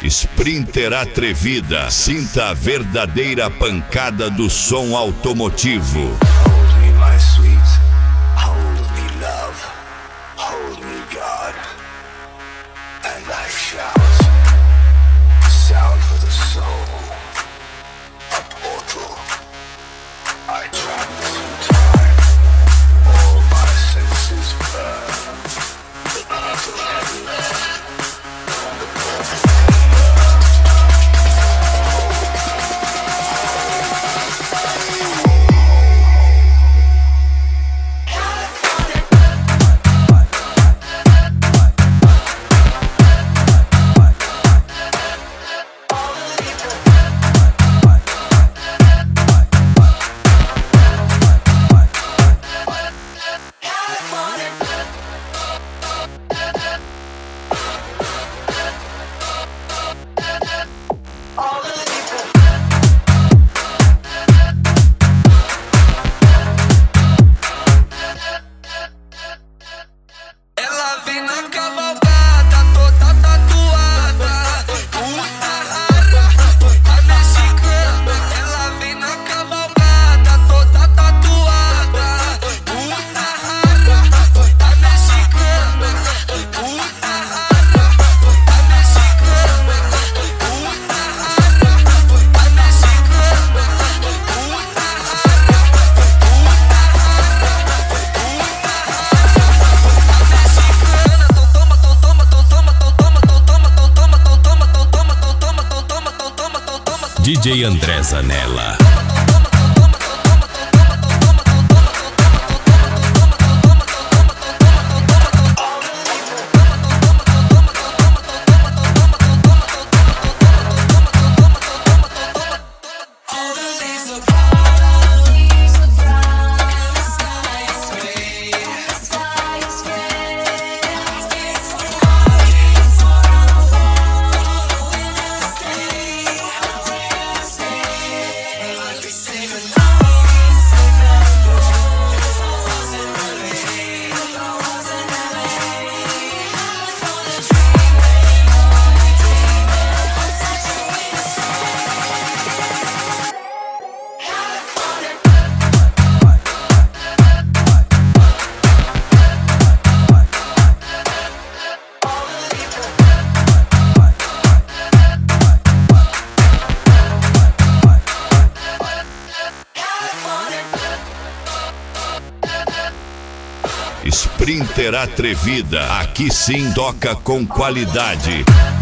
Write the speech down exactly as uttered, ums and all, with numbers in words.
Sprinter atrevida, sinta a verdadeira pancada do som automotivo. Hold me, my sweet. Hold me, love. Hold me, God. And I shout. Sound for the soul. A portal. I travel through time. All my senses burn. The path of heaven. D J André Zanella. Sprinter atrevida, aqui sim toca com qualidade.